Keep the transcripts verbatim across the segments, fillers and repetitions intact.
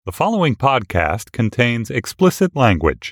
The following podcast contains explicit language.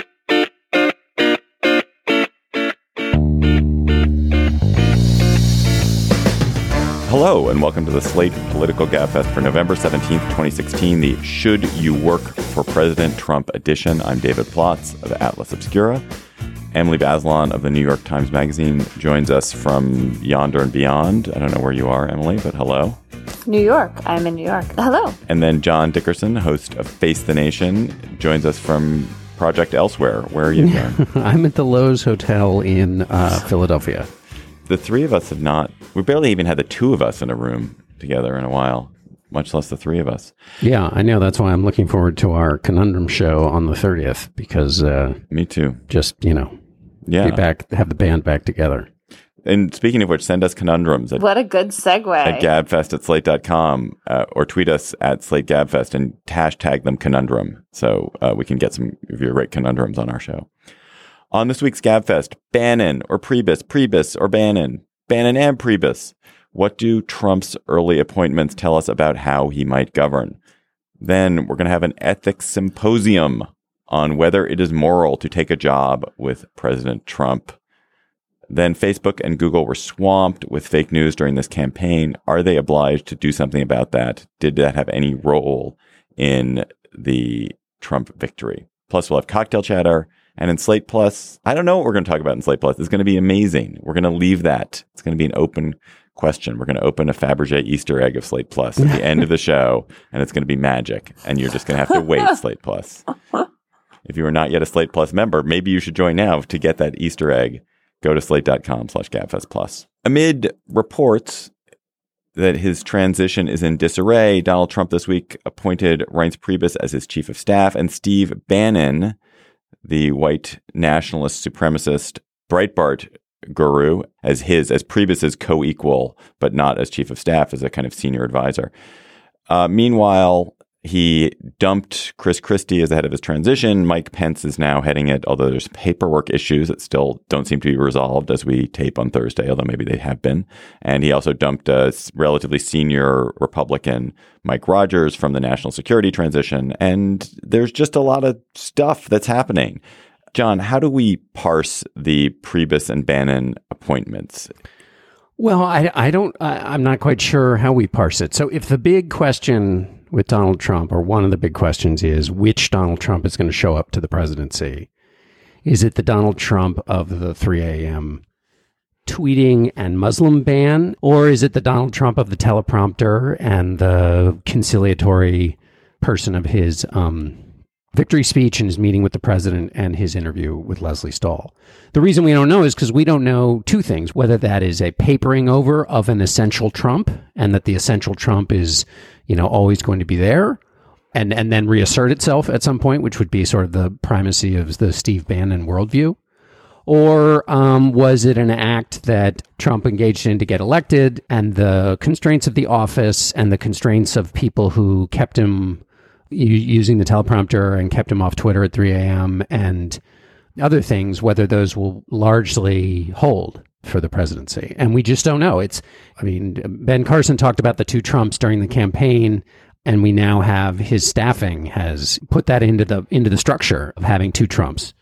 Hello, and welcome to the Slate Political Gabfest for November seventeenth, twenty sixteen, the Should You Work for President Trump edition. I'm David Plotz of Atlas Obscura. Emily Bazelon of the New York Times Magazine joins us from yonder and beyond. I don't know where you are, Emily, but hello. New York. I'm in New York. Hello. And then John Dickerson, host of Face the Nation, joins us from Project Elsewhere. Where are you, John? I'm at the Lowe's Hotel in uh, Philadelphia. The three of us have not, we barely even had the two of us in a room together in a while, much less the three of us. Yeah, I know. That's why I'm looking forward to our Conundrum show on the thirtieth, because uh, Me too. Just, you know, yeah. be back, have the band back together. And speaking of which, send us conundrums at, what a good segue. at gabfest at slate dot com uh, or tweet us at slate gabfest and hashtag them conundrum so uh, we can get some of your great conundrums on our show. On this week's Gabfest, Bannon or Priebus, Priebus or Bannon, Bannon and Priebus. What do Trump's early appointments tell us about how he might govern? Then we're going to have an ethics symposium on whether it is moral to take a job with President Trump. Then Facebook and Google were swamped with fake news during this campaign. Are they obliged to do something about that? Did that have any role in the Trump victory? Plus, we'll have cocktail chatter. And in Slate Plus, I don't know what we're going to talk about in Slate Plus. It's going to be amazing. We're going to leave that. It's going to be an open question. We're going to open a Fabergé Easter egg of Slate Plus at the end of the show, and it's going to be magic. And you're just going to have to wait, Slate Plus. If you are not yet a Slate Plus member, maybe you should join now to get that Easter egg. Go to slate.com slash gabfest plus. Amid reports that his transition is in disarray, Donald Trump this week appointed Reince Priebus as his chief of staff, and Steve Bannon, the white nationalist supremacist Breitbart guru, as his, as Priebus's co-equal, but not as chief of staff, as a kind of senior advisor. Uh, meanwhile, he dumped Chris Christie as the head of his transition. Mike Pence is now heading it, although there's paperwork issues that still don't seem to be resolved as we tape on Thursday, although maybe they have been. And he also dumped a relatively senior Republican, Mike Rogers, from the national security transition. And there's just a lot of stuff that's happening. John, how do we parse the Priebus and Bannon appointments? Well, I, I don't, I, I'm not quite sure how we parse it. So if the big question with Donald Trump, or one of the big questions, is which Donald Trump is going to show up to the presidency? Is it the Donald Trump of the three a.m. tweeting and Muslim ban? Or is it the Donald Trump of the teleprompter and the conciliatory person of his um, victory speech and his meeting with the president and his interview with Leslie Stahl? The reason we don't know is because we don't know two things, whether that is a papering over of an essential Trump and that the essential Trump is, you know, always going to be there and, and then reassert itself at some point, which would be sort of the primacy of the Steve Bannon worldview. Or um, was it an act that Trump engaged in to get elected, and the constraints of the office and the constraints of people who kept him using the teleprompter and kept him off Twitter at three a.m. and other things, whether those will largely hold for the presidency. And we just don't know. It's, I mean, Ben Carson talked about the two Trumps during the campaign, and we now have his staffing has put that into the into the structure of having two Trumps.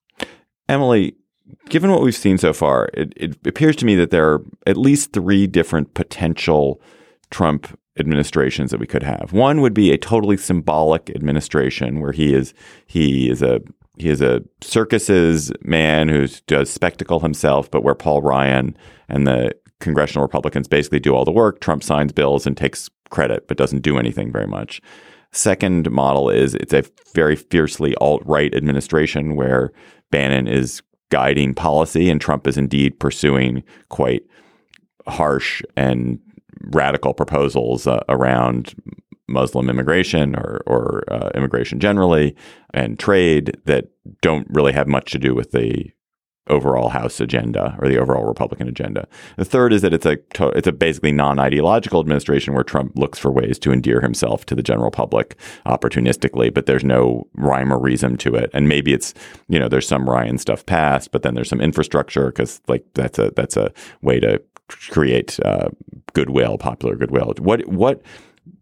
Emily, given what we've seen so far, it, it appears to me that there are at least three different potential Trump administrations that we could have. One would be a totally symbolic administration where he is he is a he is a circuses man who does spectacle himself, but where Paul Ryan and the congressional Republicans basically do all the work. Trump signs bills and takes credit, but doesn't do anything very much. Second model is it's a very fiercely alt-right administration where Bannon is guiding policy and Trump is indeed pursuing quite harsh and radical proposals uh, around Muslim immigration or, or uh, immigration generally and trade that don't really have much to do with the overall House agenda or the overall Republican agenda. The third is that it's a it's a basically non-ideological administration where Trump looks for ways to endear himself to the general public opportunistically, but there's no rhyme or reason to it. And maybe it's, you know, there's some Ryan stuff passed, but then there's some infrastructure because like that's a that's a way to create uh, goodwill, popular goodwill. What what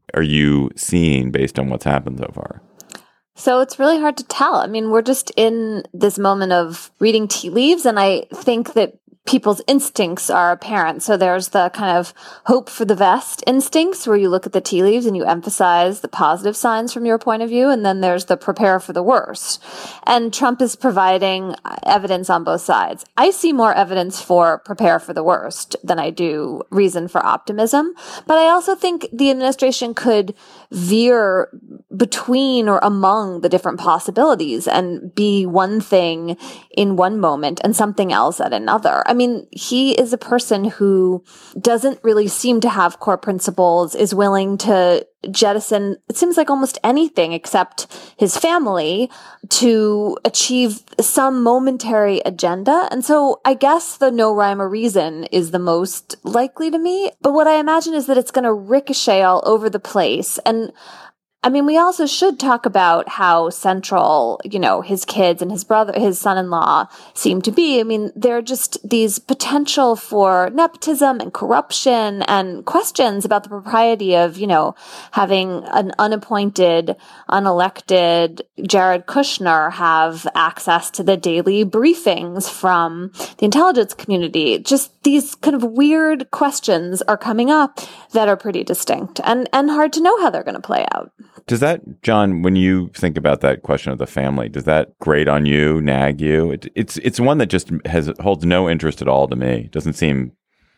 are you seeing based on what's happened so far? So it's really hard to tell. I mean, we're just in this moment of reading tea leaves, and I think that people's instincts are apparent. So there's the kind of hope for the best instincts where you look at the tea leaves and you emphasize the positive signs from your point of view. And then there's the prepare for the worst. And Trump is providing evidence on both sides. I see more evidence for prepare for the worst than I do reason for optimism. But I also think the administration could veer between or among the different possibilities and be one thing in one moment and something else at another. I mean, he is a person who doesn't really seem to have core principles, is willing to jettison, it seems like almost anything except his family to achieve some momentary agenda. And so I guess the no rhyme or reason is the most likely to me. But what I imagine is that it's going to ricochet all over the place. And I mean, we also should talk about how central, you know, his kids and his brother, his son-in-law seem to be. I mean, there are just these potential for nepotism and corruption and questions about the propriety of, you know, having an unappointed, unelected Jared Kushner have access to the daily briefings from the intelligence community. Just these kind of weird questions are coming up that are pretty distinct and, and hard to know how they're going to play out. Does that, John, when you think about that question of the family, does that grate on you, nag you? It, it's it's one that just has holds no interest at all to me. It doesn't seem.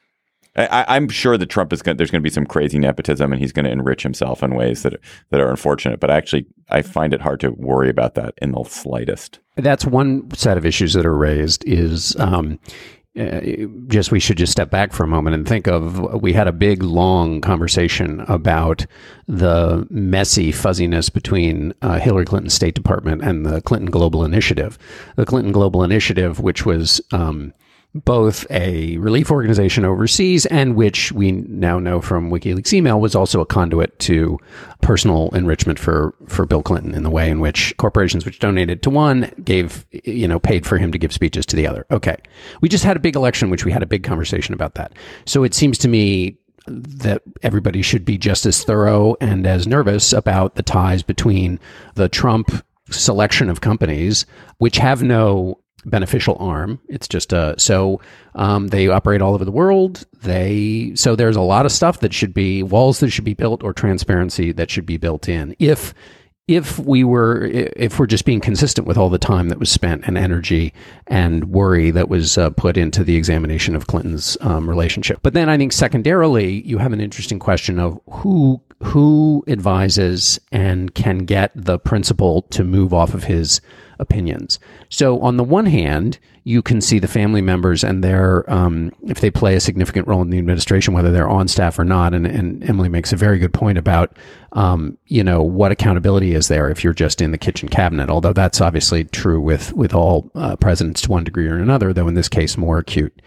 I, I'm sure that Trump is going. There's going to be some crazy nepotism, and he's going to enrich himself in ways that that are unfortunate. But actually, I find it hard to worry about that in the slightest. That's one set of issues that are raised. Is um, Uh, just we should just step back for a moment and think of, we had a big, long conversation about the messy fuzziness between uh, Hillary Clinton's State Department and the Clinton Global Initiative. The Clinton Global Initiative, which was um, both a relief organization overseas and which we now know from WikiLeaks email was also a conduit to personal enrichment for, for Bill Clinton in the way in which corporations which donated to one gave, you know, paid for him to give speeches to the other. Okay. We just had a big election, which we had a big conversation about that. So it seems to me that everybody should be just as thorough and as nervous about the ties between the Trump selection of companies, which have no beneficial arm. It's just a, so um, they operate all over the world. They, so there's a lot of stuff that should be, walls that should be built or transparency that should be built in. If, if we were, if we're just being consistent with all the time that was spent and energy and worry that was uh, put into the examination of Clinton's um, relationship. But then I think secondarily, you have an interesting question of who, who advises and can get the principal to move off of his opinions. So on the one hand, you can see the family members and their, um, if they play a significant role in the administration, whether they're on staff or not. And, and Emily makes a very good point about, um, you know, what accountability is there if you're just in the kitchen cabinet, although that's obviously true with, with all uh, presidents to one degree or another, though in this case more acute.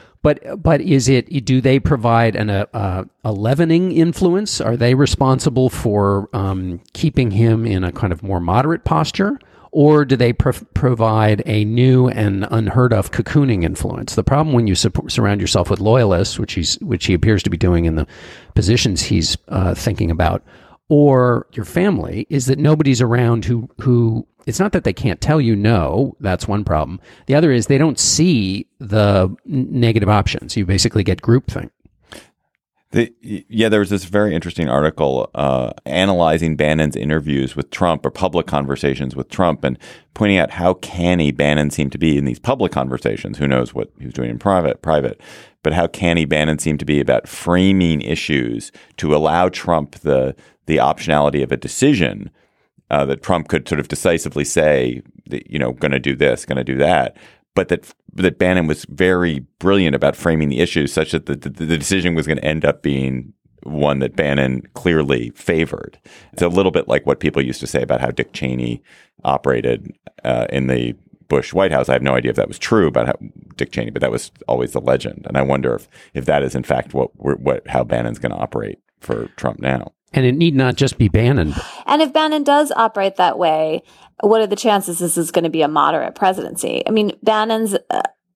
But but is it, do they provide an, a, a leavening influence? Are they responsible for um, keeping him in a kind of more moderate posture? Or do they pro- provide a new and unheard of cocooning influence? The problem when you su- surround yourself with loyalists, which he's which he appears to be doing in the positions he's uh, thinking about, or your family, is that nobody's around who who. It's not that they can't tell you no. That's one problem. The other is they don't see the n- negative options. You basically get groupthink. The, yeah, there was this very interesting article uh, analyzing Bannon's interviews with Trump or public conversations with Trump and pointing out how canny Bannon seemed to be in these public conversations. Who knows what he was doing in private, private, but how canny Bannon seemed to be about framing issues to allow Trump the the optionality of a decision uh, that Trump could sort of decisively say, that, you know, going to do this, going to do that. But that that Bannon was very brilliant about framing the issues such that the, the, the decision was going to end up being one that Bannon clearly favored. It's a little bit like what people used to say about how Dick Cheney operated uh, in the Bush White House. I have no idea if that was true about how Dick Cheney, but that was always the legend. And I wonder if, if that is in fact what what how Bannon's going to operate for Trump now. And it need not just be Bannon. And if Bannon does operate that way, what are the chances this is going to be a moderate presidency? I mean, Bannon's uh,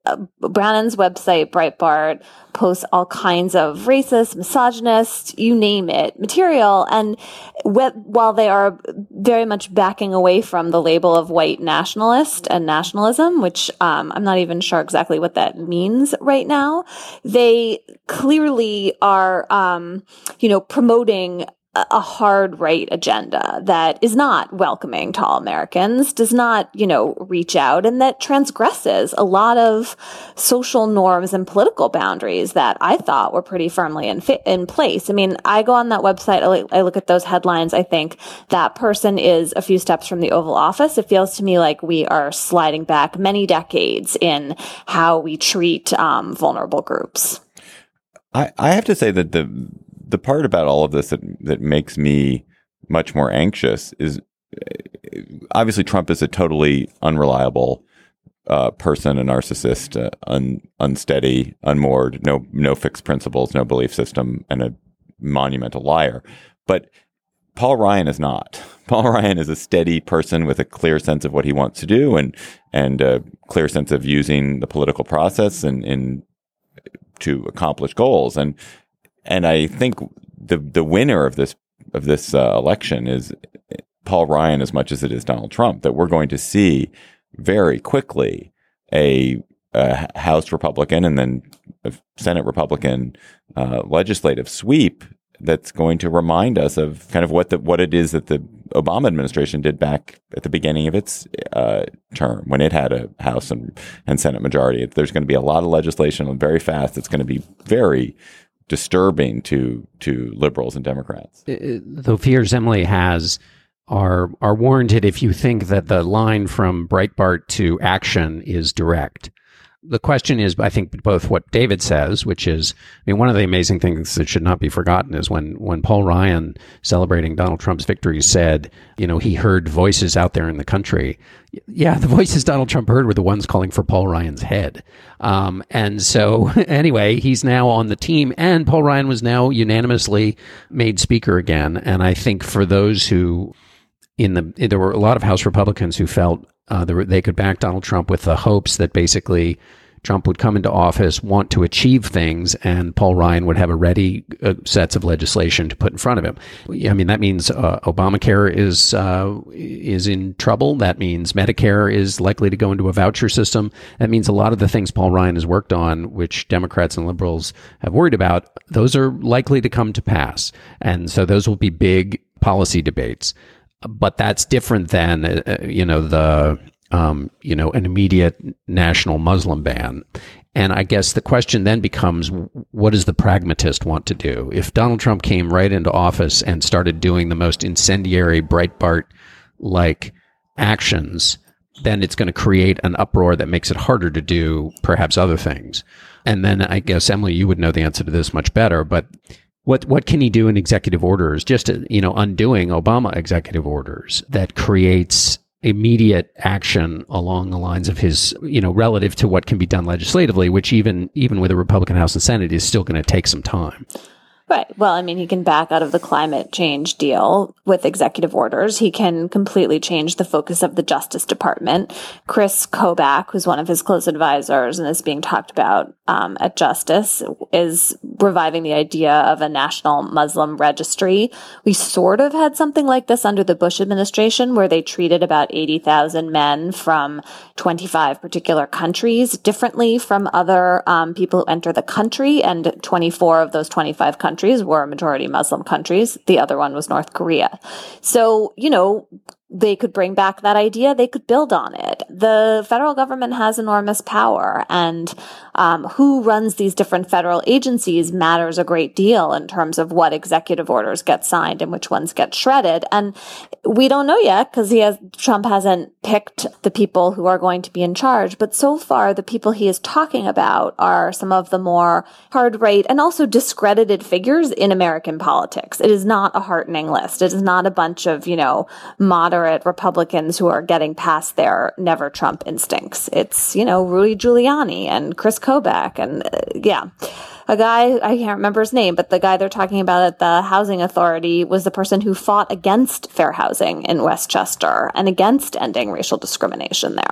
uh, Brannon's website, Breitbart, posts all kinds of racist, misogynist, you name it, material. And wh- while they are very much backing away from the label of white nationalist and nationalism, which um, I'm not even sure exactly what that means right now, they clearly are, um, you know, promoting a hard right agenda that is not welcoming to all Americans, does not, you know, reach out, and that transgresses a lot of social norms and political boundaries that I thought were pretty firmly in fi- in place. I mean, I go on that website, I, li- I look at those headlines, I think that person is a few steps from the Oval Office. It feels to me like we are sliding back many decades in how we treat um, vulnerable groups. I, I have to say that the The part about all of this that, that makes me much more anxious is obviously Trump is a totally unreliable uh, person, a narcissist, uh, un, unsteady, unmoored, no no fixed principles, no belief system, and a monumental liar. But Paul Ryan is not. Paul Ryan is a steady person with a clear sense of what he wants to do and and a clear sense of using the political process and in to accomplish goals. And And I think the the winner of this of this uh, election is Paul Ryan as much as it is Donald Trump. That we're going to see very quickly a, a House Republican and then a Senate Republican uh, legislative sweep that's going to remind us of kind of what the what it is that the Obama administration did back at the beginning of its uh, term when it had a House and, and Senate majority. There's going to be a lot of legislation very fast. It's going to be very disturbing to to liberals and Democrats. The fears Emily has are are warranted if you think that the line from Breitbart to action is direct. The question is, I think, both what David says, which is, I mean, one of the amazing things that should not be forgotten is when, when Paul Ryan, celebrating Donald Trump's victory, said, you know, he heard voices out there in the country. Yeah, the voices Donald Trump heard were the ones calling for Paul Ryan's head. Um, and so, anyway, he's now on the team, and Paul Ryan was now unanimously made speaker again. And I think for those who, in the, there were a lot of House Republicans who felt Uh, they could back Donald Trump with the hopes that basically Trump would come into office, want to achieve things, and Paul Ryan would have a ready uh, sets of legislation to put in front of him. I mean, that means uh, Obamacare is uh, is in trouble. That means Medicare is likely to go into a voucher system. That means a lot of the things Paul Ryan has worked on, which Democrats and liberals have worried about, those are likely to come to pass. And so those will be big policy debates. But that's different than, uh, you know, the, um, you know, an immediate national Muslim ban. And I guess the question then becomes, what does the pragmatist want to do? If Donald Trump came right into office and started doing the most incendiary Breitbart-like actions, then it's going to create an uproar that makes it harder to do perhaps other things. And then I guess, Emily, you would know the answer to this much better, but What what can he do in executive orders? Just, you know, undoing Obama executive orders that creates immediate action along the lines of his, you know, relative to what can be done legislatively, which even even with a Republican House and Senate is still going to take some time. Right. Well, I mean, he can back out of the climate change deal with executive orders. He can completely change the focus of the Justice Department. Chris Kobach, who's one of his close advisors and is being talked about um, at Justice, is reviving the idea of a national Muslim registry. We sort of had something like this under the Bush administration, where they treated about eighty thousand men from twenty-five particular countries differently from other um, people who enter the country, and twenty-four of those twenty-five countries were majority Muslim countries. The other one was North Korea. So, you know, they could bring back that idea. They could build on it. The federal government has enormous power, and um, who runs these different federal agencies matters a great deal in terms of what executive orders get signed and which ones get shredded. And we don't know yet because he has Trump hasn't picked the people who are going to be in charge. But so far, the people he is talking about are some of the more hard right and also discredited figures in American politics. It is not a heartening list. It is not a bunch of, you know, moderate Republicans who are getting past their never Trump instincts. It's, you know, Rudy Giuliani and Chris Kobach and uh, yeah, a guy, I can't remember his name, but the guy they're talking about at the Housing Authority was the person who fought against fair housing in Westchester and against ending racial discrimination there.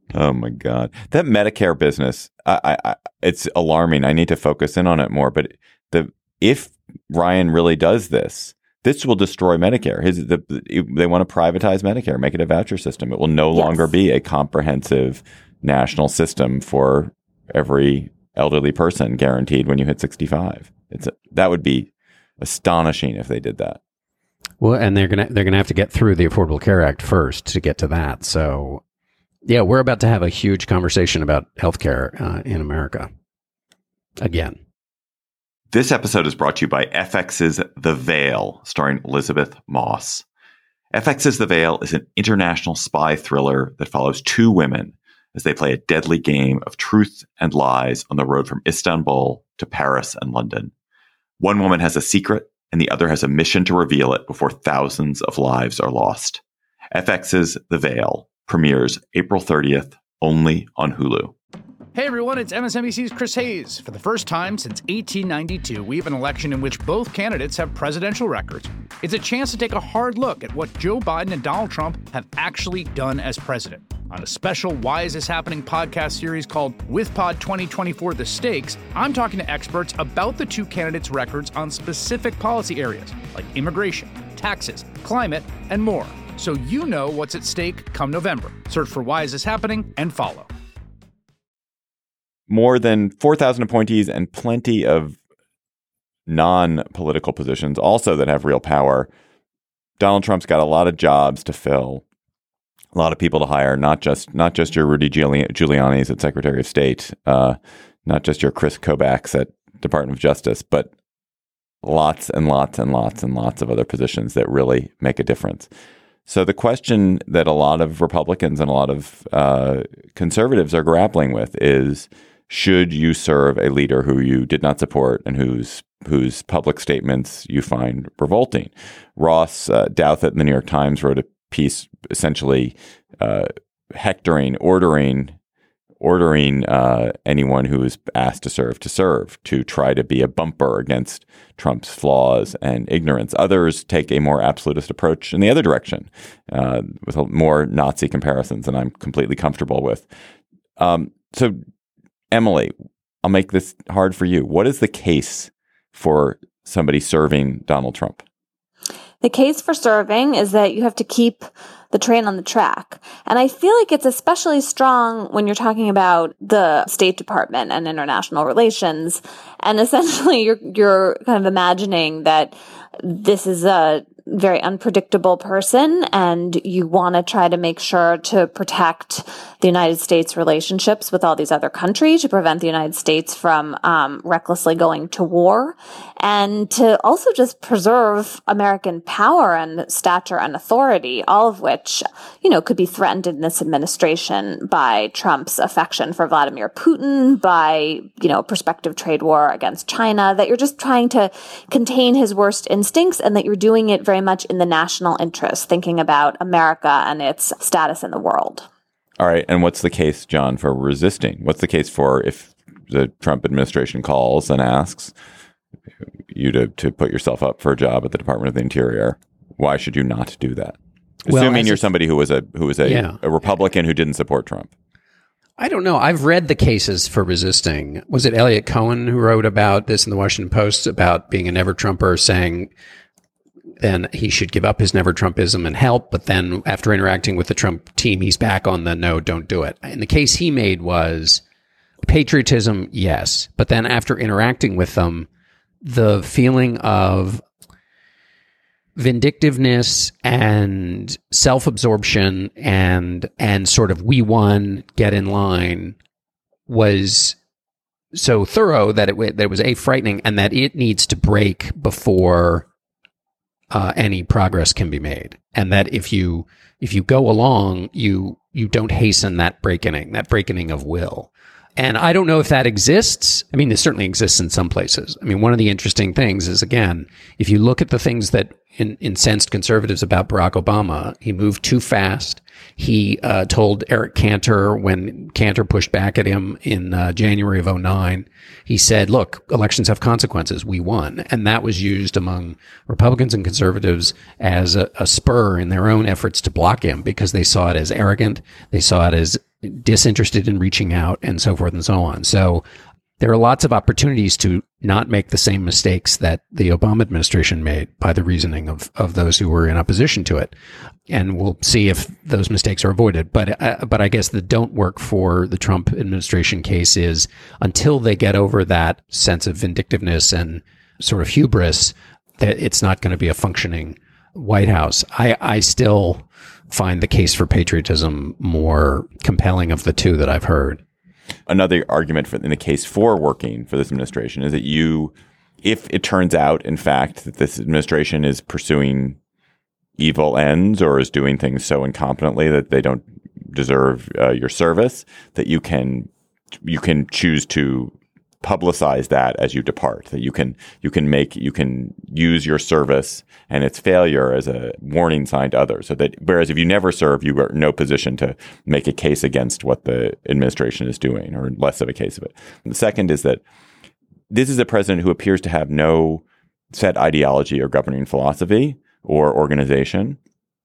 Oh my God, that Medicare business, I, I, it's alarming. I need to focus in on it more. But the if Ryan really does this, this will destroy Medicare. His the, they want to privatize Medicare, make it a voucher system. It will no yes. longer be a comprehensive national system for every elderly person guaranteed when you hit sixty-five. It's a, that would be astonishing if they did that. Well, and they're gonna they're gonna have to get through the Affordable Care Act first to get to that. So. Yeah, we're about to have a huge conversation about healthcare uh, in America again. This episode is brought to you by F X's The Veil, starring Elizabeth Moss. F X's The Veil is an international spy thriller that follows two women as they play a deadly game of truth and lies on the road from Istanbul to Paris and London. One woman has a secret, and the other has a mission to reveal it before thousands of lives are lost. F X's The Veil premieres April thirtieth, only on Hulu. Hey everyone, it's M S N B C's Chris Hayes. For the first time since eighteen ninety-two, we have an election in which both candidates have presidential records. It's a chance to take a hard look at what Joe Biden and Donald Trump have actually done as president. On a special Why Is This Happening podcast series called WithPod twenty twenty-four The Stakes, I'm talking to experts about the two candidates' records on specific policy areas like immigration, taxes, climate, and more. So you know what's at stake come November. Search for Why Is This Happening and follow. More than four thousand appointees and plenty of non-political positions also that have real power. Donald Trump's got a lot of jobs to fill, a lot of people to hire, not just not just your Rudy Giuliani's at Secretary of State, uh, not just your Chris Kobachs at Department of Justice, but lots and lots and lots and lots of other positions that really make a difference. So the question that a lot of Republicans and a lot of uh, conservatives are grappling with is, should you serve a leader who you did not support and whose whose public statements you find revolting? Ross uh, Douthat in the New York Times wrote a piece essentially uh, hectoring, ordering ordering uh, anyone who is asked to serve to serve, to try to be a bumper against Trump's flaws and ignorance. Others take a more absolutist approach in the other direction, uh, with more Nazi comparisons, and I'm completely comfortable with. Um, so, Emily, I'll make this hard for you. What is the case for somebody serving Donald Trump? The case for serving is that you have to keep the train on the track. And I feel like it's especially strong when you're talking about the State Department and international relations. And essentially, you're you're kind of imagining that this is a very unpredictable person, and you want to try to make sure to protect the United States relationships with all these other countries, to prevent the United States from um, recklessly going to war, and to also just preserve American power and stature and authority, all of which, you know, could be threatened in this administration by Trump's affection for Vladimir Putin, by, you know, a prospective trade war against China, that you're just trying to contain his worst instincts, and that you're doing it very much in the national interest, thinking about America and its status in the world. All right. And what's the case, John, for resisting? What's the case for if the Trump administration calls and asks you to, to put yourself up for a job at the Department of the Interior? Why should you not do that? Well, Assuming you're a, somebody who was a who was a, yeah. a Republican who didn't support Trump. I don't know. I've read the cases for resisting. Was it Elliot Cohen who wrote about this in the Washington Post about being a never Trumper, saying then he should give up his never Trumpism and help. But then after interacting with the Trump team, he's back on the no, don't do it. And the case he made was patriotism, yes. But then after interacting with them, the feeling of vindictiveness and self-absorption and and sort of we won, get in line was so thorough that it, that it was a frightening, and that it needs to break before Uh, any progress can be made, and that if you if you go along, you you don't hasten that breaking, that breaking of will. And I don't know if that exists. I mean, it certainly exists in some places. I mean, one of the interesting things is, again, if you look at the things that in, incensed conservatives about Barack Obama, he moved too fast. He uh, told Eric Cantor, when Cantor pushed back at him in uh, January of oh nine, he said, look, elections have consequences. We won. And that was used among Republicans and conservatives as a, a spur in their own efforts to block him, because they saw it as arrogant. They saw it as disinterested in reaching out, and so forth and so on. So there are lots of opportunities to not make the same mistakes that the Obama administration made by the reasoning of, of those who were in opposition to it. And we'll see if those mistakes are avoided. But uh, but I guess the don't work for the Trump administration case is until they get over that sense of vindictiveness and sort of hubris, that it's not going to be a functioning White House. I, I still find the case for patriotism more compelling of the two that I've heard. Another argument for, in the case for working for this administration is that you, if it turns out, in fact, that this administration is pursuing evil ends or is doing things so incompetently that they don't deserve uh, your service, that you can you can choose to publicize that as you depart. That you can you can make you can use your service and its failure as a warning sign to others. So that whereas if you never serve, you are in no position to make a case against what the administration is doing, or less of a case of it. And the second is that this is a president who appears to have no set ideology or governing philosophy or organization.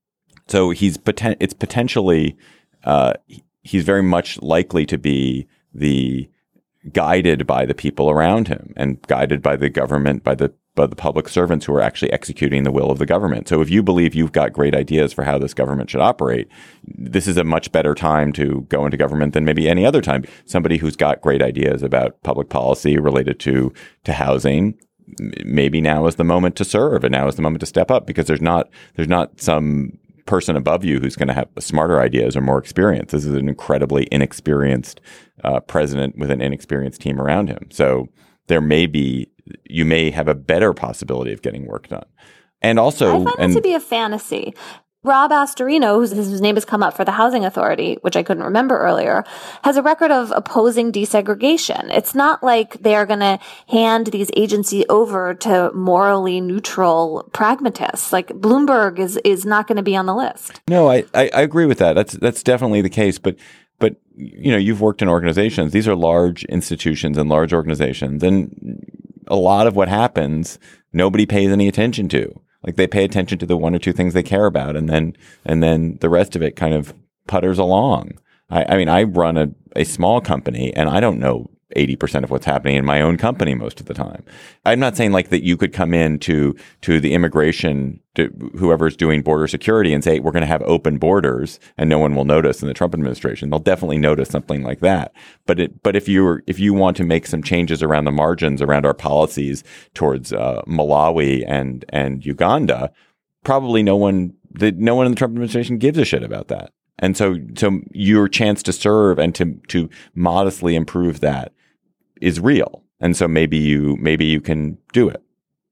So he's poten- it's potentially uh, he's very much likely to be the guided by the people around him and guided by the government, by the by the public servants who are actually executing the will of the government. So if you believe you've got great ideas for how this government should operate, this is a much better time to go into government than maybe any other time. Somebody who's got great ideas about public policy related to to housing, maybe now is the moment to serve, and now is the moment to step up, because there's not there's not some person above you who's going to have smarter ideas or more experience. This is an incredibly inexperienced uh, president with an inexperienced team around him. So there may be, you may have a better possibility of getting work done. And also, I find and, it to be a fantasy. Rob Astorino, whose his name has come up for the Housing Authority, which I couldn't remember earlier, has a record of opposing desegregation. It's not like they're going to hand these agencies over to morally neutral pragmatists. Like Bloomberg is is not going to be on the list. No, I, I, I agree with that. That's that's definitely the case. But but you know, you've worked in organizations. These are large institutions and large organizations, and a lot of what happens, nobody pays any attention to. Like they pay attention to the one or two things they care about, and then and then the rest of it kind of putters along. I, I mean, I run a, a small company, and I don't know eighty percent of what's happening in my own company most of the time. I'm not saying like that you could come in to to the immigration, to whoever's doing border security, and say we're going to have open borders and no one will notice in the Trump administration. They'll definitely notice something like that. But it, but if you're if you want to make some changes around the margins around our policies towards uh, Malawi and and Uganda, probably no one the, no one in the Trump administration gives a shit about that. And so so your chance to serve and to to modestly improve that is real. And so maybe you maybe you can do it.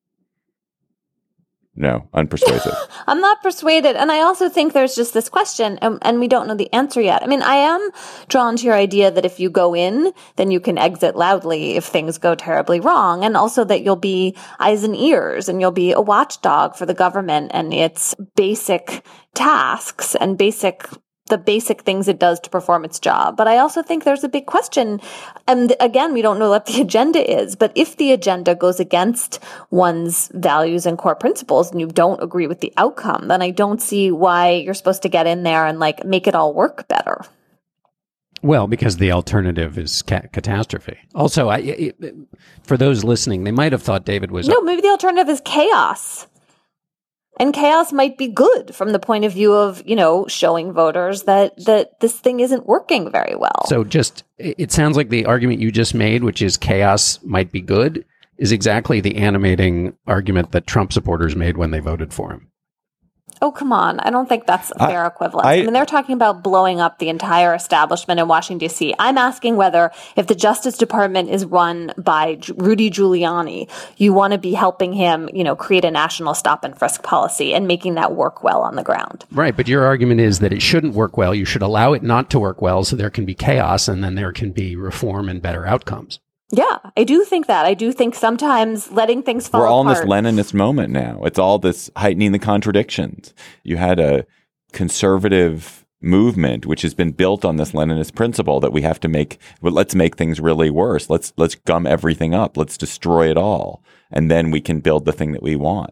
No, unpersuasive. I'm not persuaded. And I also think there's just this question, and, and we don't know the answer yet. I mean, I am drawn to your idea that if you go in, then you can exit loudly if things go terribly wrong. And also that you'll be eyes and ears, and you'll be a watchdog for the government and its basic tasks and basic the basic things it does to perform its job. But I also think there's a big question. And again, we don't know what the agenda is, but if the agenda goes against one's values and core principles and you don't agree with the outcome, then I don't see why you're supposed to get in there and like make it all work better. Well, because the alternative is ca- catastrophe. Also, I, it, for those listening, they might have thought David was... No, maybe the alternative is chaos. And chaos might be good from the point of view of, you know, showing voters that, that this thing isn't working very well. So just, it sounds like the argument you just made, which is chaos might be good, is exactly the animating argument that Trump supporters made when they voted for him. Oh, come on. I don't think that's a fair I, equivalence. I, I mean, they're talking about blowing up the entire establishment in Washington, D C. I'm asking whether if the Justice Department is run by Rudy Giuliani, you want to be helping him, you know, create a national stop and frisk policy and making that work well on the ground. Right. But your argument is that it shouldn't work well. You should allow it not to work well so there can be chaos and then there can be reform and better outcomes. Yeah, I do think that. I do think sometimes letting things fall apart. We're all apart. in this Leninist moment now. It's all this heightening the contradictions. You had a conservative movement which has been built on this Leninist principle that we have to make, well, let's make things really worse. Let's let's gum everything up. Let's destroy it all. And then we can build the thing that we want.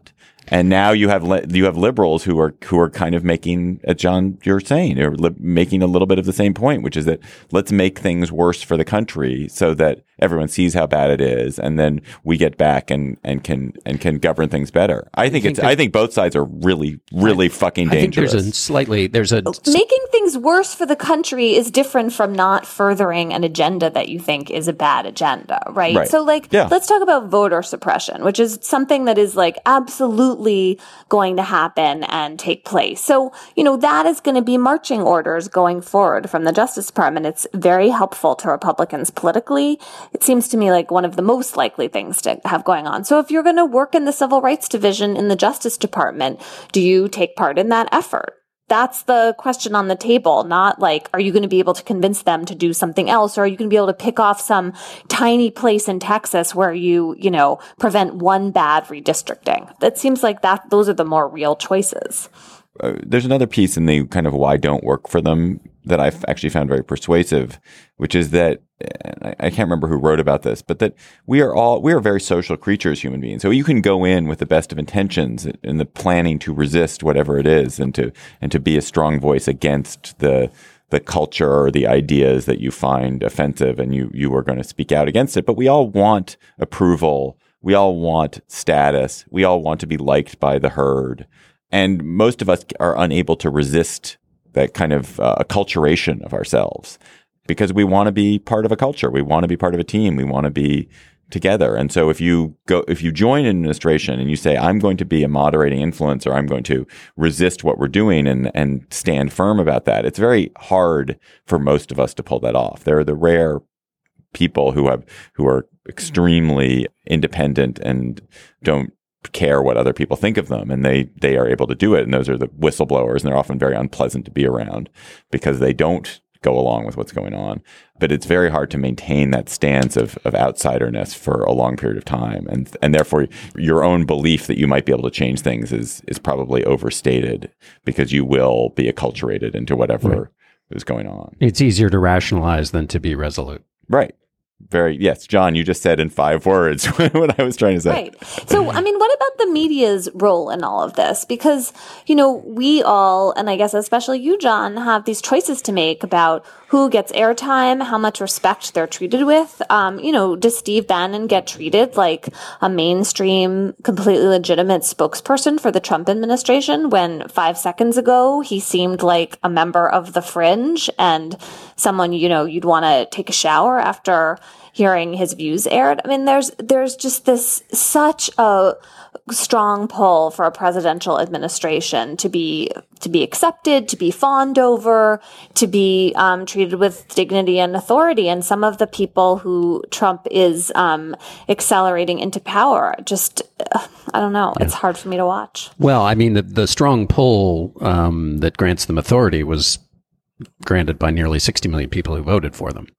And now you have li- you have liberals who are who are kind of making, as John, you're saying, they're li- making a little bit of the same point, which is that let's make things worse for the country so that everyone sees how bad it is, and then we get back and, and can and can govern things better. I think, I think it's I think both sides are really really I, fucking dangerous. I think there's a slightly there's a making things worse for the country is different from not furthering an agenda that you think is a bad agenda, right? right. So like yeah. let's talk about voter suppression, which is something that is like absolutely going to happen and take place. So, you know, that is going to be marching orders going forward from the Justice Department. It's very helpful to Republicans politically. It seems to me like one of the most likely things to have going on. So if you're going to work in the Civil Rights Division in the Justice Department, do you take part in that effort? That's the question on the table, not like, are you going to be able to convince them to do something else? Or are you going to be able to pick off some tiny place in Texas where you, you know, prevent one bad redistricting? That seems like that those are the more real choices. Uh, there's another piece in the kind of why don't work for them that I've actually found very persuasive, which is that, I, I can't remember who wrote about this, but that we are all, we are very social creatures, human beings. So you can go in with the best of intentions in the planning to resist whatever it is and to, and to be a strong voice against the, the culture or the ideas that you find offensive, and you, you are going to speak out against it. But we all want approval. We all want status. We all want to be liked by the herd. And most of us are unable to resist that kind of uh, acculturation of ourselves because we want to be part of a culture. We want to be part of a team. We want to be together. And so if you go, if you join an administration and you say, I'm going to be a moderating influence, or I'm going to resist what we're doing and, and stand firm about that, it's very hard for most of us to pull that off. There are the rare people who have, who are extremely independent and don't care what other people think of them, and they they are able to do it. And those are the whistleblowers, and they're often very unpleasant to be around because they don't go along with what's going on. But it's very hard to maintain that stance of of outsiderness for a long period of time, and and therefore your own belief that you might be able to change things is is probably overstated because you will be acculturated into whatever right. is going on. It's easier to rationalize than to be resolute. Right. Very, yes. John, you just said in five words what I was trying to say. Right. So, I mean, what about the media's role in all of this? Because, you know, we all, and I guess especially you, John, have these choices to make about who gets airtime, how much respect they're treated with. Um, you know, does Steve Bannon get treated like a mainstream, completely legitimate spokesperson for the Trump administration when five seconds ago he seemed like a member of the fringe and someone, you know, you'd want to take a shower after hearing his views aired? I mean, there's there's just this such a strong pull for a presidential administration to be to be accepted, to be fawned over, to be um, treated with dignity and authority. And some of the people who Trump is um, accelerating into power, just uh, I don't know, yeah. It's hard for me to watch. Well, I mean, the the strong pull um, that grants them authority was granted by nearly sixty million people who voted for them.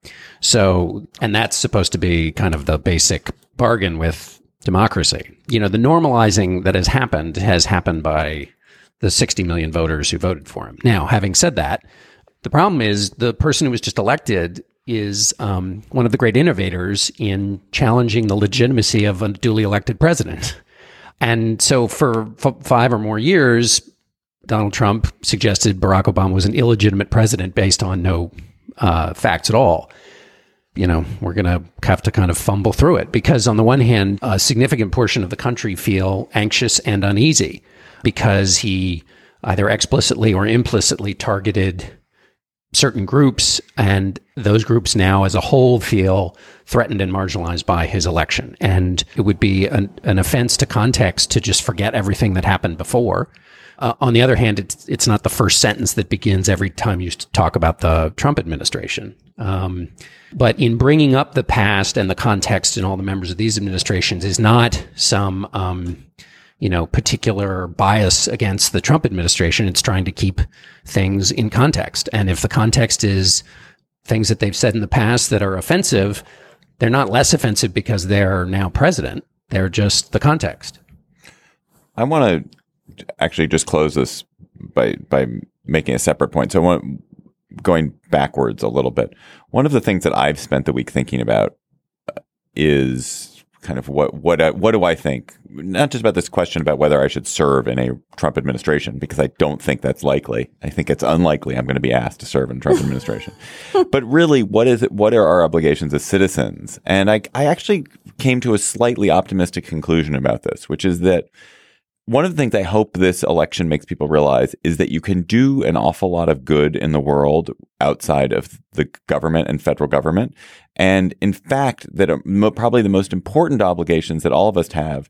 So, and that's supposed to be kind of the basic bargain with democracy. You know, the normalizing that has happened has happened by the sixty million voters who voted for him. Now, having said that, the problem is the person who was just elected is um, one of the great innovators in challenging the legitimacy of a duly elected president. And so for f- five or more years, Donald Trump suggested Barack Obama was an illegitimate president based on no uh, facts at all. You know, we're going to have to kind of fumble through it because on the one hand, a significant portion of the country feel anxious and uneasy because he either explicitly or implicitly targeted certain groups, and those groups now as a whole feel threatened and marginalized by his election. And it would be an, an offense to context to just forget everything that happened before. Uh, on the other hand, it's, it's not the first sentence that begins every time you talk about the Trump administration. Um, but in bringing up the past and the context and all the members of these administrations is not some, um, you know, particular bias against the Trump administration. It's trying to keep things in context. And if the context is things that they've said in the past that are offensive, they're not less offensive because they're now president. They're just the context. I want to actually just close this by by making a separate point. So I want, going backwards a little bit, one of the things that I've spent the week thinking about is kind of what what uh, what do I think? Not just about this question about whether I should serve in a Trump administration, because I don't think that's likely. I think it's unlikely I'm going to be asked to serve in a Trump administration. But really, what is it? What are our obligations as citizens? And I I actually came to a slightly optimistic conclusion about this, which is that one of the things I hope this election makes people realize is that you can do an awful lot of good in the world outside of the government and federal government. And in fact, that a, probably the most important obligations that all of us have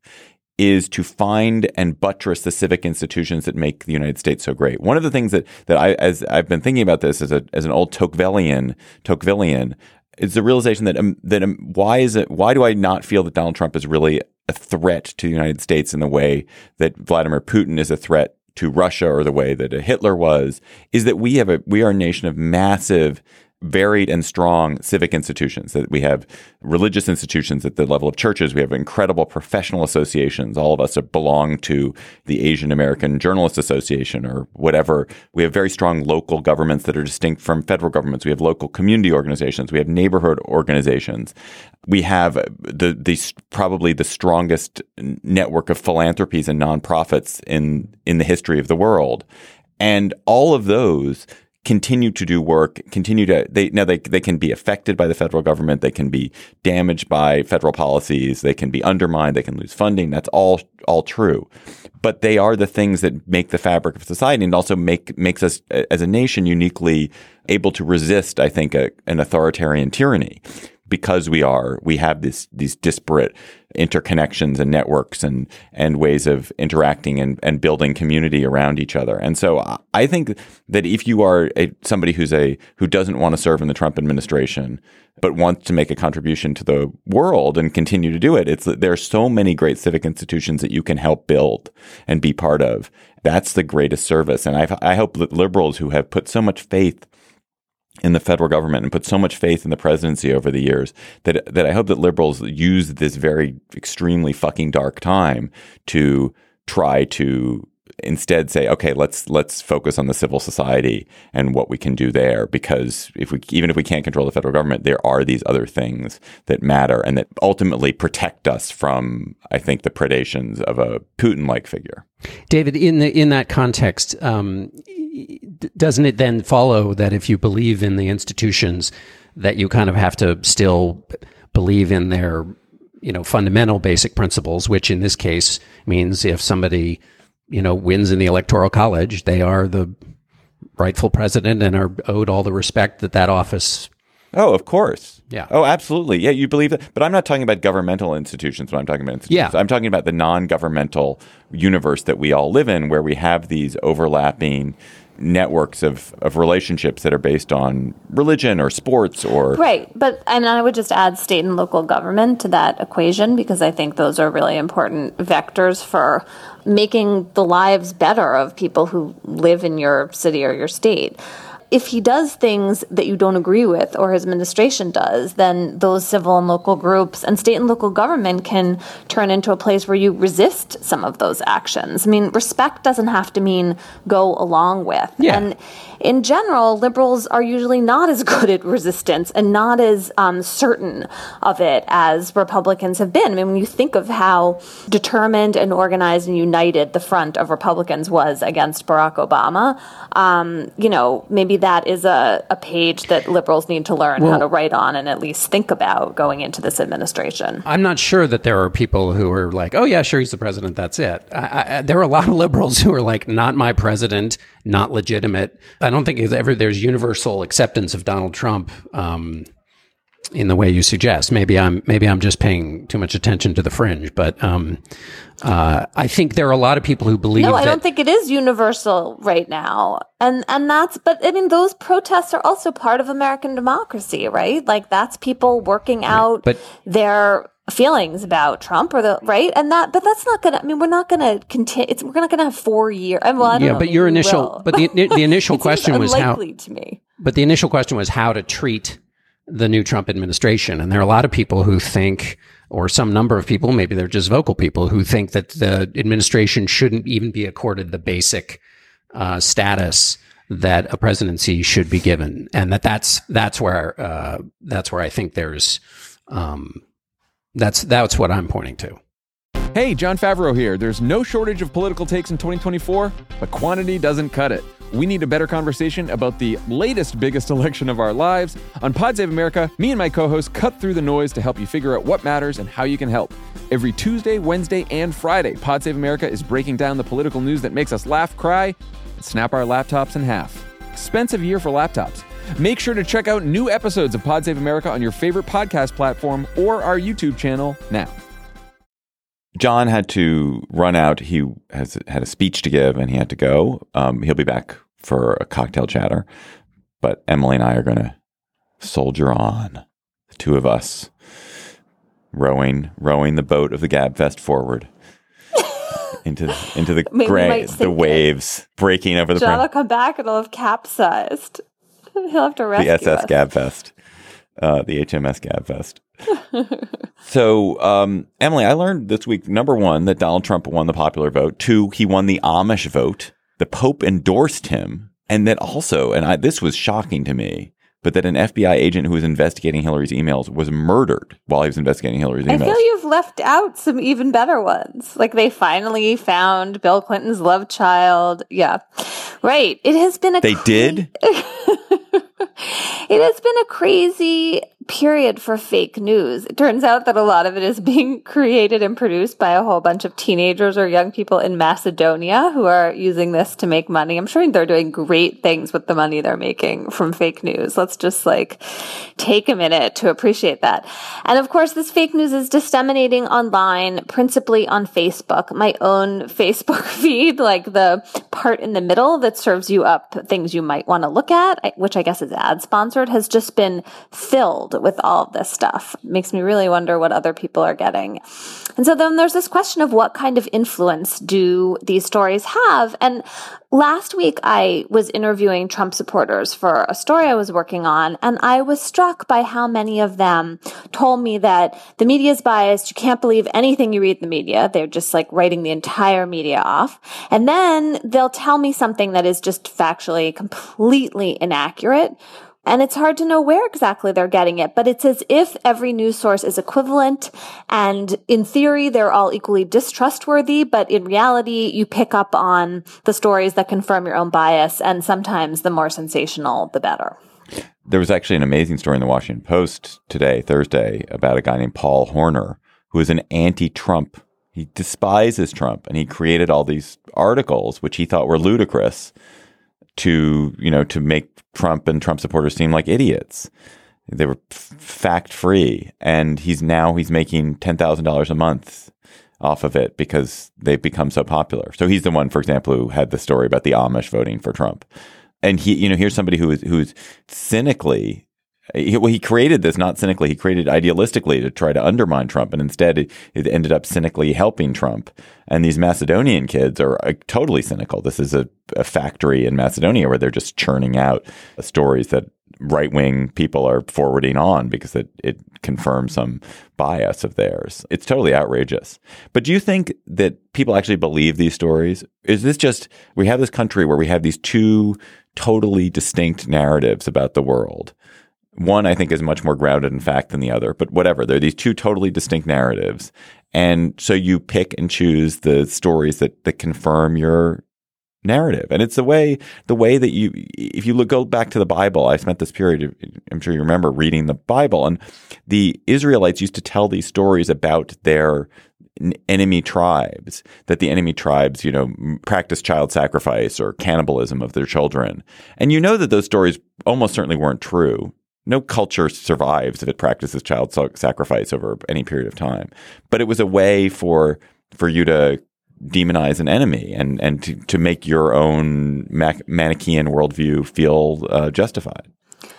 is to find and buttress the civic institutions that make the United States so great. One of the things that that I, as I've been thinking about this as a as an old Tocquevillian, Tocquevillian, is the realization that um, that um, why is it why do I not feel that Donald Trump is really a threat to the United States in the way that Vladimir Putin is a threat to Russia, or the way that a Hitler was, is that we have a we are a nation of massive, varied and strong civic institutions. That we have religious institutions at the level of churches. We have incredible professional associations. All of us belong to the Asian American Journalists Association or whatever. We have very strong local governments that are distinct from federal governments. We have local community organizations. We have neighborhood organizations. We have the the probably the strongest network of philanthropies and nonprofits in in the history of the world. And all of those continue to do work, continue to, they, now they, they can be affected by the federal government. They can be damaged by federal policies. They can be undermined. They can lose funding. That's all, all true. But they are the things that make the fabric of society, and also make, makes us as a nation uniquely able to resist, I think, a, an authoritarian tyranny. Because we are, we have this, these disparate interconnections and networks and, and ways of interacting and, and building community around each other. And so I think that if you are a, somebody who's a, who doesn't want to serve in the Trump administration, but wants to make a contribution to the world and continue to do it, it's there are so many great civic institutions that you can help build and be part of. That's the greatest service. And I, I hope that liberals who have put so much faith in the federal government and put so much faith in the presidency over the years, that that I hope that liberals use this very extremely fucking dark time to try to instead say, okay, let's let's focus on the civil society and what we can do there, because if we even if we can't control the federal government, there are these other things that matter and that ultimately protect us from, I think, the predations of a Putin-like figure. David, in the in that context, um, doesn't it then follow that if you believe in the institutions, that you kind of have to still believe in their, you know, fundamental basic principles, which in this case means if somebody, you know, wins in the Electoral College, they are the rightful president and are owed all the respect that that office. Oh, of course. Yeah. Oh, absolutely. Yeah, you believe that. But I'm not talking about governmental institutions when I'm talking about institutions. Yeah. I'm talking about the non-governmental universe that we all live in, where we have these overlapping networks of, of relationships that are based on religion or sports or... Right. But and I would just add state and local government to that equation, because I think those are really important vectors for making the lives better of people who live in your city or your state. If he does things that you don't agree with, or his administration does, then those civil and local groups and state and local government can turn into a place where you resist some of those actions. I mean, respect doesn't have to mean go along with. Yeah. And in general, liberals are usually not as good at resistance and not as um, certain of it as Republicans have been. I mean, when you think of how determined and organized and united the front of Republicans was against Barack Obama, um, you know, maybe that is a, a page that liberals need to learn well, how to write on and at least think about going into this administration. I'm not sure that there are people who are like, oh, yeah, sure, he's the president, that's it. I, I, there are a lot of liberals who are like, not my president, not legitimate. I don't think there's ever there's universal acceptance of Donald Trump um, in the way you suggest. Maybe I'm maybe I'm just paying too much attention to the fringe, but um, uh, I think there are a lot of people who believe. No, I that, don't think it is universal right now, and and that's. But I mean, those protests are also part of American democracy, right? Like that's people working out but, their feelings about Trump, or the right, and that. But that's not gonna. I mean, we're not gonna continue. It's we're not gonna have four years. Well, I don't yeah, know, but your initial, will. but the the initial it question was how. To me. But the initial question was how to treat the new Trump administration. And there are a lot of people who think, or some number of people, maybe they're just vocal people, who think that the administration shouldn't even be accorded the basic uh, status that a presidency should be given. And that that's, that's where, uh, that's where I think there's, um, That's that's what I'm pointing to. Hey, Jon Favreau here. There's no shortage of political takes in twenty twenty-four, but quantity doesn't cut it. We need a better conversation about the latest, biggest election of our lives. On Pod Save America, me and my co-hosts cut through the noise to help you figure out what matters and how you can help. Every Tuesday, Wednesday, and Friday, Pod Save America is breaking down the political news that makes us laugh, cry, and snap our laptops in half. Expensive year for laptops. Make sure to check out new episodes of Pod Save America on your favorite podcast platform or our YouTube channel now. John had to run out. He has had a speech to give and he had to go. Um, he'll be back for a cocktail chatter. But Emily and I are going to soldier on. The two of us rowing rowing the boat of the GabFest forward into into the gray, the waves it. breaking over the. John will come back and it'll have capsized. He'll have to rescue the S S us. GabFest, uh, the H M S GabFest. So, um, Emily, I learned this week, number one, that Donald Trump won the popular vote. Two, he won the Amish vote. The Pope endorsed him. And that also, and I, this was shocking to me, but that an F B I agent who was investigating Hillary's emails was murdered while he was investigating Hillary's emails. I feel you've left out some even better ones. Like they finally found Bill Clinton's love child. Yeah. Right. It has been a They cra- did? It has been a crazy period for fake news. It turns out that a lot of it is being created and produced by a whole bunch of teenagers or young people in Macedonia who are using this to make money. I'm sure they're doing great things with the money they're making from fake news. Let's just like take a minute to appreciate that. And of course, this fake news is disseminating online, principally on Facebook. My own Facebook feed, like the part in the middle that serves you up things you might want to look at, which I guess is ad sponsored, has just been filled with all of this stuff. It makes me really wonder what other people are getting. And so then there's this question of what kind of influence do these stories have? And last week I was interviewing Trump supporters for a story I was working on, and I was struck by how many of them told me that the media is biased. You can't believe anything you read in the media. They're just like writing the entire media off. And then they'll tell me something that is just factually completely inaccurate. And it's hard to know where exactly they're getting it, but it's as if every news source is equivalent. And in theory, they're all equally distrustworthy. But in reality, you pick up on the stories that confirm your own bias. And sometimes the more sensational, the better. There was actually an amazing story in the Washington Post today, Thursday, about a guy named Paul Horner, who is an anti-Trump. He despises Trump, and he created all these articles, which he thought were ludicrous, to, you know, to make Trump and Trump supporters seem like idiots. They were f- fact free. And he's now he's making ten thousand dollars a month off of it because they've become so popular. So he's the one, for example, who had the story about the Amish voting for Trump. And he, you know, here's somebody who is, who's cynically, he, well, he created this, not cynically, he created idealistically to try to undermine Trump. And instead it, it ended up cynically helping Trump. And these Macedonian kids are uh, totally cynical. This is a, a factory in Macedonia where they're just churning out uh, stories that right-wing people are forwarding on because it, it confirms some bias of theirs. It's totally outrageous. But do you think that people actually believe these stories? Is this just, we have this country where we have these two totally distinct narratives about the world. One, I think, is much more grounded in fact than the other, but whatever. There are these two totally distinct narratives. And so you pick and choose the stories that, that confirm your narrative. And it's the way, the way that you, if you look, go back to the Bible, I spent this period, I'm sure you remember reading the Bible, and the Israelites used to tell these stories about their enemy tribes, that the enemy tribes, you know, practice child sacrifice or cannibalism of their children. And you know that those stories almost certainly weren't true. No culture survives if it practices child sacrifice over any period of time. But it was a way for for you to demonize an enemy and, and to, to make your own Mac- Manichaean worldview feel uh, justified.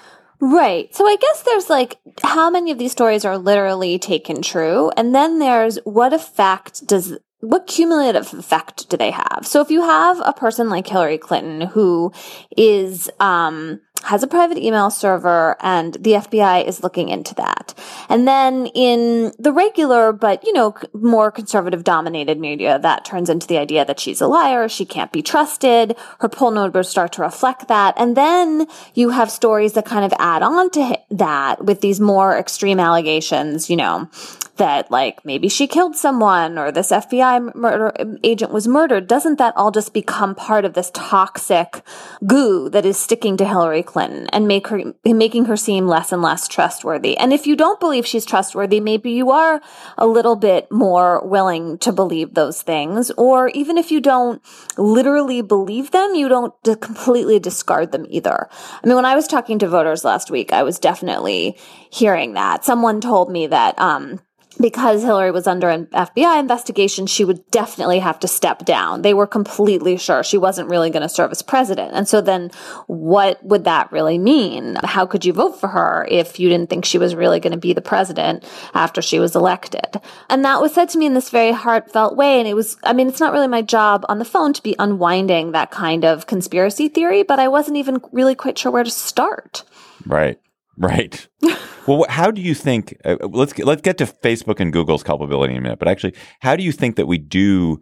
Right. So I guess there's like how many of these stories are literally taken true? And then there's what effect does what cumulative effect do they have? So if you have a person like Hillary Clinton who is um has a private email server and the F B I is looking into that. And then in the regular, but, you know, more conservative dominated media, that turns into the idea that she's a liar. She can't be trusted. Her poll numbers start to reflect that. And then you have stories that kind of add on to that with these more extreme allegations, you know, that like maybe she killed someone or this F B I murder agent was murdered, doesn't that all just become part of this toxic goo that is sticking to Hillary Clinton and make her making her seem less and less trustworthy? And if you don't believe she's trustworthy, maybe you are a little bit more willing to believe those things. Or even if you don't literally believe them, you don't completely discard them either. I mean, when I was talking to voters last week, I was definitely hearing that. Someone told me that um, because Hillary was under an F B I investigation, she would definitely have to step down. They were completely sure she wasn't really going to serve as president. And so then what would that really mean? How could you vote for her if you didn't think she was really going to be the president after she was elected? And that was said to me in this very heartfelt way. And it was, I mean, it's not really my job on the phone to be unwinding that kind of conspiracy theory, but I wasn't even really quite sure where to start. Right. Right. Well, how do you think? Uh, let's get, let's get to Facebook and Google's culpability in a minute. But actually, how do you think that we do,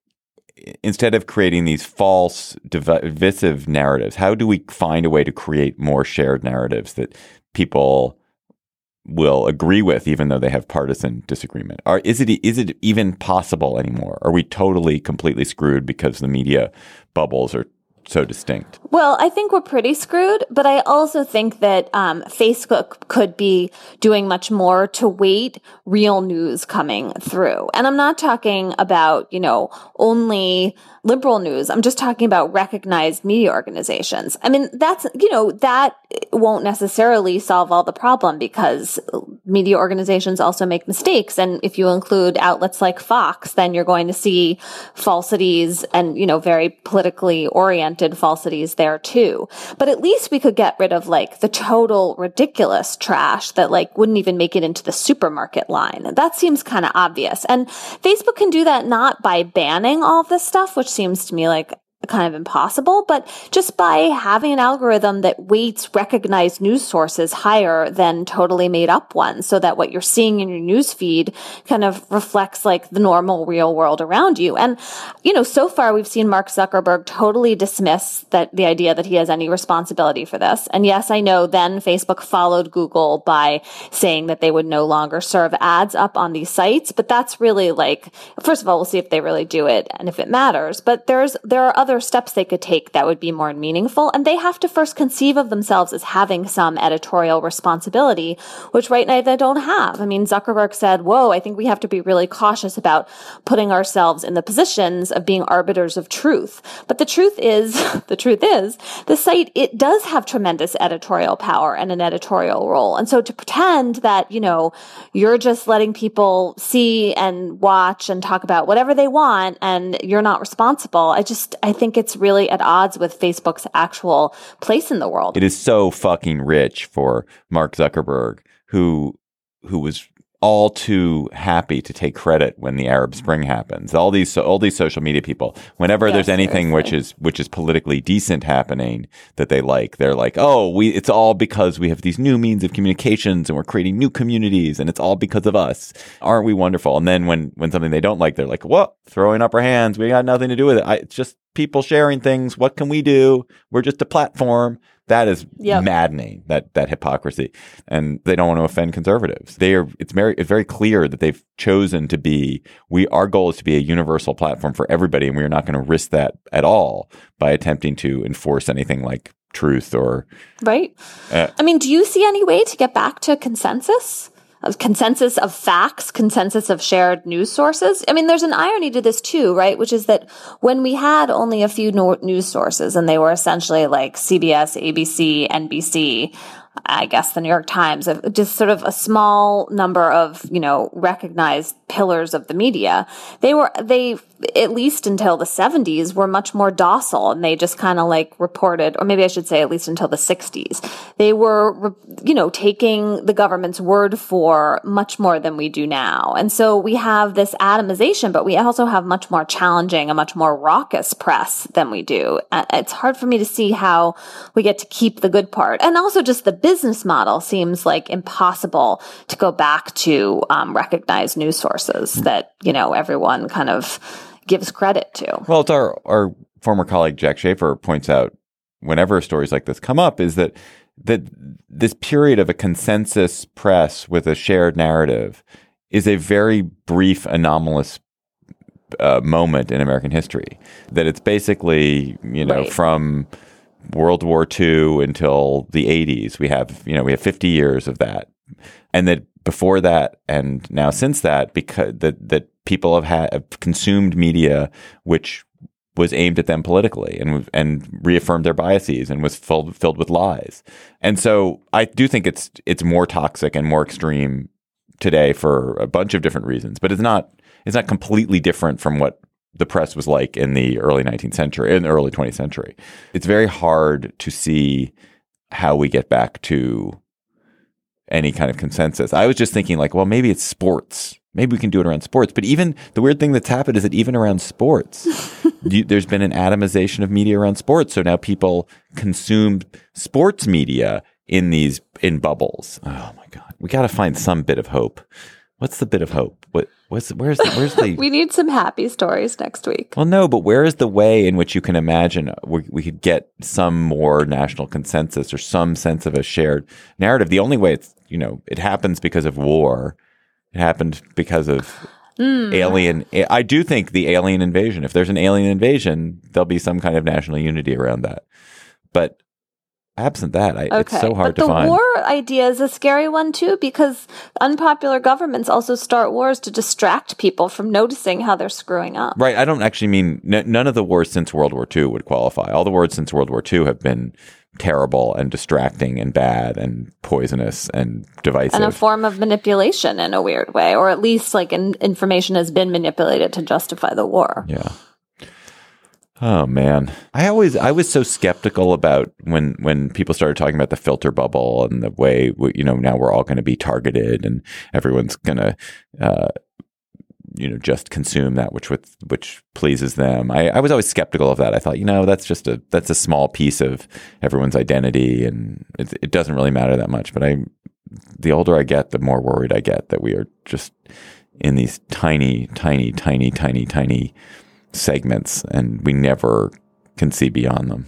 instead of creating these false divisive narratives, how do we find a way to create more shared narratives that people will agree with, even though they have partisan disagreement? Or is it is it even possible anymore? Are we totally completely screwed because the media bubbles are so distinct? Well, I think we're pretty screwed, but I also think that um, Facebook could be doing much more to weight real news coming through. And I'm not talking about, you know, only liberal news. I'm just talking about recognized media organizations. I mean, that's, you know, that won't necessarily solve all the problem because media organizations also make mistakes. And if you include outlets like Fox, then you're going to see falsities and, you know, very politically oriented falsities there too. But at least we could get rid of like the total ridiculous trash that like wouldn't even make it into the supermarket line. That seems kind of obvious. And Facebook can do that not by banning all of this stuff, which seems to me like kind of impossible, but just by having an algorithm that weights recognized news sources higher than totally made up ones, so that what you're seeing in your news feed kind of reflects like the normal real world around you. And, you know, so far we've seen Mark Zuckerberg totally dismiss that the idea that he has any responsibility for this. And yes, I know then Facebook followed Google by saying that they would no longer serve ads up on these sites, but that's really like, first of all, we'll see if they really do it and if it matters, but there's, there are other steps they could take that would be more meaningful. And they have to first conceive of themselves as having some editorial responsibility, which right now they don't have. I mean, Zuckerberg said, whoa, I think we have to be really cautious about putting ourselves in the positions of being arbiters of truth. But the truth is, the truth is, the site, it does have tremendous editorial power and an editorial role. And so to pretend that, you know, you're just letting people see and watch and talk about whatever they want and you're not responsible, I just, I think it's really at odds with Facebook's actual place in the world. It is so fucking rich for Mark Zuckerberg, who who was all too happy to take credit when the Arab Spring happens. All these all these social media people, whenever yes, there's anything seriously. which is which is politically decent happening that they like, they're like, oh, we it's all because we have these new means of communications and we're creating new communities and it's all because of us. Aren't we wonderful? And then when when something they don't like, they're like, well, throwing up our hands. We got nothing to do with it. I, it's just people sharing things. What can we do? We're just a platform. That is yep. maddening, that that hypocrisy. And they don't want to offend conservatives. They are it's very it's very clear that they've chosen to be we our goal is to be a universal platform for everybody, and we are not going to risk that at all by attempting to enforce anything like truth or right. Uh, I mean, do you see any way to get back to consensus? Of consensus of facts, consensus of shared news sources. I mean, there's an irony to this too, right? Which is that when we had only a few no- news sources and they were essentially like C B S, A B C, N B C, I guess the New York Times, just sort of a small number of, you know, recognized pillars of the media, they were, they, at least until the seventies, were much more docile, and they just kind of like reported, or maybe I should say at least until the sixties, they were, you know, taking the government's word for much more than we do now. And so we have this atomization, but we also have much more challenging, a much more raucous press than we do. It's hard for me to see how we get to keep the good part. And also just the business model seems like impossible to go back to um, recognized news sources that, you know, everyone kind of gives credit to. Well, it's our, our former colleague Jack Schaefer points out whenever stories like this come up is that that this period of a consensus press with a shared narrative is a very brief, anomalous uh, moment in American history. That it's basically, you know, right. from World War Two until the eighties, we have, you know, we have fifty years of that. And that before that and now since that, because that, that people have had have consumed media which was aimed at them politically and and reaffirmed their biases and was filled filled with lies. And so I do think it's it's more toxic and more extreme today for a bunch of different reasons, but it's not it's not completely different from what the press was like in the early nineteenth century, in the early twentieth century. It's very hard to see how we get back to any kind of consensus. I was just thinking like, well, maybe it's sports. Maybe we can do it around sports. But even the weird thing that's happened is that even around sports, you, there's been an atomization of media around sports. So now people consume sports media in these in bubbles. Oh my God, we got to find some bit of hope. What's the bit of hope? What what's where's the, where's the? We need some happy stories next week. Well, no, but where is the way in which you can imagine we, we could get some more national consensus or some sense of a shared narrative? The only way it's you know it happens because of war. It happened because of mm. alien. I do think the alien invasion. If there's an alien invasion, there'll be some kind of national unity around that. But absent that, I, okay. it's so hard but to find. The war idea is a scary one too, because unpopular governments also start wars to distract people from noticing how they're screwing up. Right. I don't actually mean n- none of the wars since World War Two would qualify. All the wars since World War Two have been terrible and distracting and bad and poisonous and divisive. And a form of manipulation in a weird way, or at least like in, information has been manipulated to justify the war. Yeah. Oh man, I always I was so skeptical about when when people started talking about the filter bubble and the way you know now we're all going to be targeted and everyone's going to uh, you know just consume that which with which pleases them. I, I was always skeptical of that. I thought you know that's just a that's a small piece of everyone's identity and it, it doesn't really matter that much. But I, the older I get, the more worried I get that we are just in these tiny, tiny, tiny, tiny, tiny. segments, and we never can see beyond them.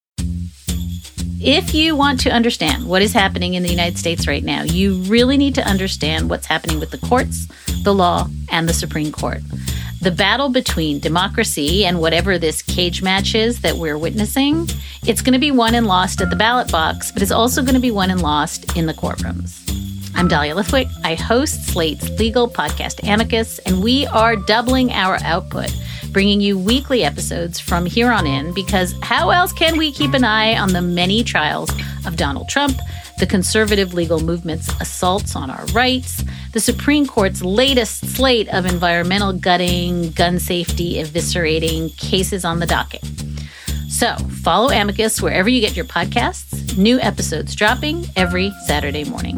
If you want to understand what is happening in the United States right now, you really need to understand what's happening with the courts, the law, and the Supreme Court. The battle between democracy and whatever this cage match is that we're witnessing, it's going to be won and lost at the ballot box, but it's also going to be won and lost in the courtrooms. I'm Dahlia Lithwick. I host Slate's legal podcast Amicus, and we are doubling our output, bringing you weekly episodes from here on in, because how else can we keep an eye on the many trials of Donald Trump, the conservative legal movement's assaults on our rights, the Supreme Court's latest slate of environmental gutting, gun safety eviscerating cases on the docket. So follow Amicus wherever you get your podcasts. New episodes dropping every Saturday morning.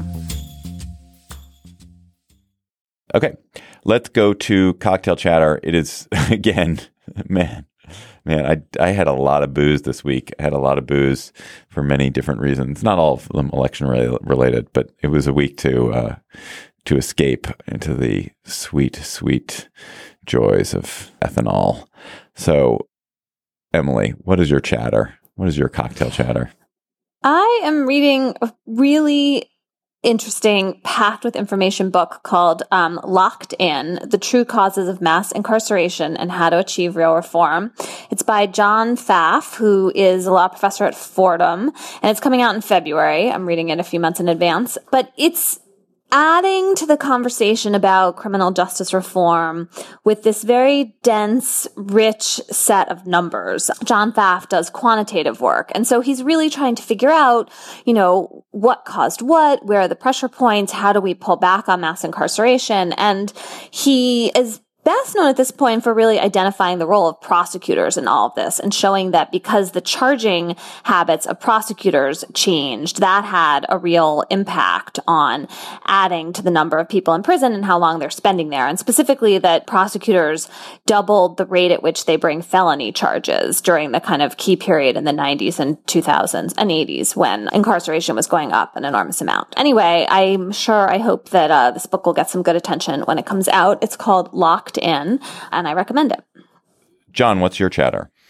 Okay, let's go to cocktail chatter. It is, again, man, man, I, I had a lot of booze this week. I had a lot of booze for many different reasons. Not all of them election related, but it was a week to uh, to escape into the sweet, sweet joys of ethanol. So, Emily, what is your chatter? What is your cocktail chatter? I am reading a really interesting packed with information book called um, Locked In, The True Causes of Mass Incarceration and How to Achieve Real Reform. It's by John Pfaff, who is a law professor at Fordham, and it's coming out in February. I'm reading it a few months in advance, but it's adding to the conversation about criminal justice reform with this very dense, rich set of numbers. John Pfaff does quantitative work. And so he's really trying to figure out, you know, what caused what, where are the pressure points, how do we pull back on mass incarceration? And he is best known at this point for really identifying the role of prosecutors in all of this and showing that because the charging habits of prosecutors changed, that had a real impact on adding to the number of people in prison and how long they're spending there. And specifically that prosecutors doubled the rate at which they bring felony charges during the kind of key period in the nineties and two thousands and eighties when incarceration was going up an enormous amount. Anyway, I'm sure, I hope that uh, this book will get some good attention when it comes out. It's called Locked In, and I recommend it. John, what's your chatter?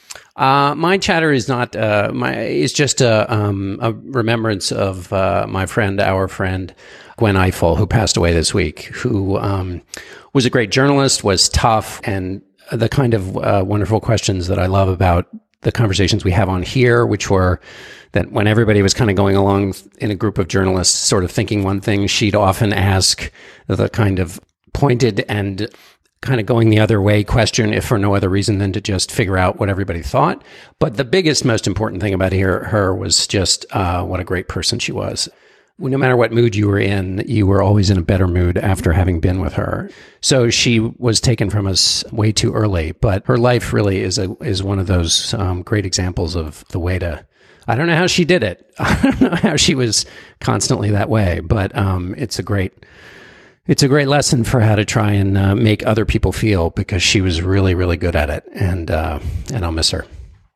Uh, my chatter is not uh, my is just a, um, a remembrance of uh, my friend, our friend Gwen Ifill, who passed away this week. Who um, was a great journalist, was tough, and the kind of uh, wonderful questions that I love about the conversations we have on here, which were that when everybody was kind of going along in a group of journalists, sort of thinking one thing, she'd often ask the kind of pointed and kind of going the other way question, if for no other reason than to just figure out what everybody thought. But the biggest, most important thing about her, her was just uh, what a great person she was. No matter what mood you were in, you were always in a better mood after having been with her. So she was taken from us way too early, but her life really is a is one of those um, great examples of the way to. I don't know how she did it. I don't know how she was constantly that way, but um, it's a great. It's a great lesson for how to try and uh, make other people feel, because she was really, really good at it, and uh, and I'll miss her.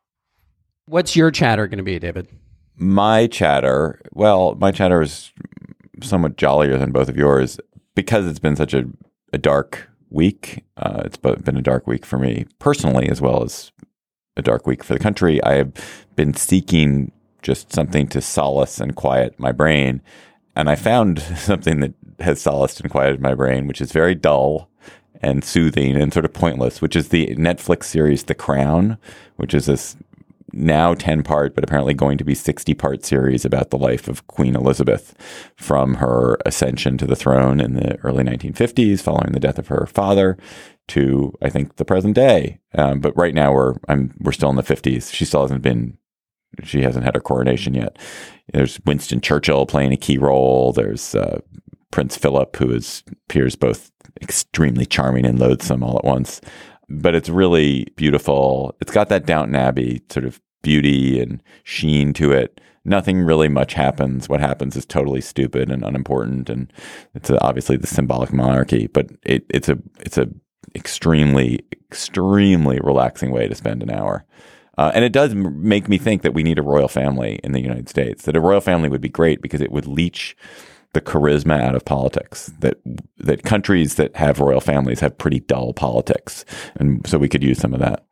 What's your chatter going to be, David? My chatter, well, my chatter is somewhat jollier than both of yours because it's been such a, a dark week. Uh, it's been a dark week for me personally, as well as a dark week for the country. I have been seeking just something to solace and quiet my brain, and I found something that has solaced and quieted my brain, which is very dull and soothing and sort of pointless, which is the Netflix series The Crown, which is this now ten-part, but apparently going to be sixty-part series about the life of Queen Elizabeth from her ascension to the throne in the early nineteen fifties, following the death of her father, to, I think, the present day. Um, but right now we're I'm we're still in the fifties. She still hasn't been she hasn't had her coronation yet. There's Winston Churchill playing a key role. There's uh, Prince Philip, who is appears both extremely charming and loathsome all at once. But it's really beautiful. It's got that Downton Abbey sort of beauty and sheen to it. Nothing really much happens. What happens is totally stupid and unimportant, and it's a, obviously the symbolic monarchy. But it, it's a it's a extremely extremely relaxing way to spend an hour. Uh, and it does m- make me think that we need a royal family in the United States. That a royal family would be great because it would leech the charisma out of politics. That that countries that have royal families have pretty dull politics, and so we could use some of that.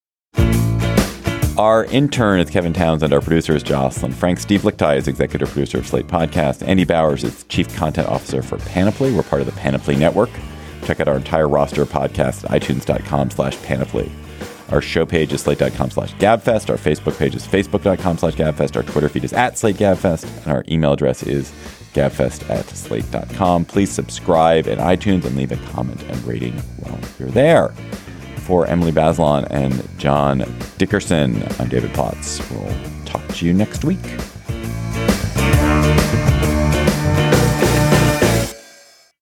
Our intern is Kevin Townsend. Our producer is Jocelyn Frank. Steve Lichtai is executive producer of Slate Podcast. Andy Bowers is chief content officer for Panoply. We're part of the Panoply Network. Check out our entire roster of podcasts at itunes.com slash Panoply. Our show page is slate.com slash gabfest. Our Facebook page is facebook.com slash gabfest. Our Twitter feed is at slate gabfest. And our email address is gabfest at slate dot com. Please subscribe in iTunes and leave a comment and rating while you're there. For Emily Bazelon and John Dickerson, I'm David Plotz. We'll talk to you next week.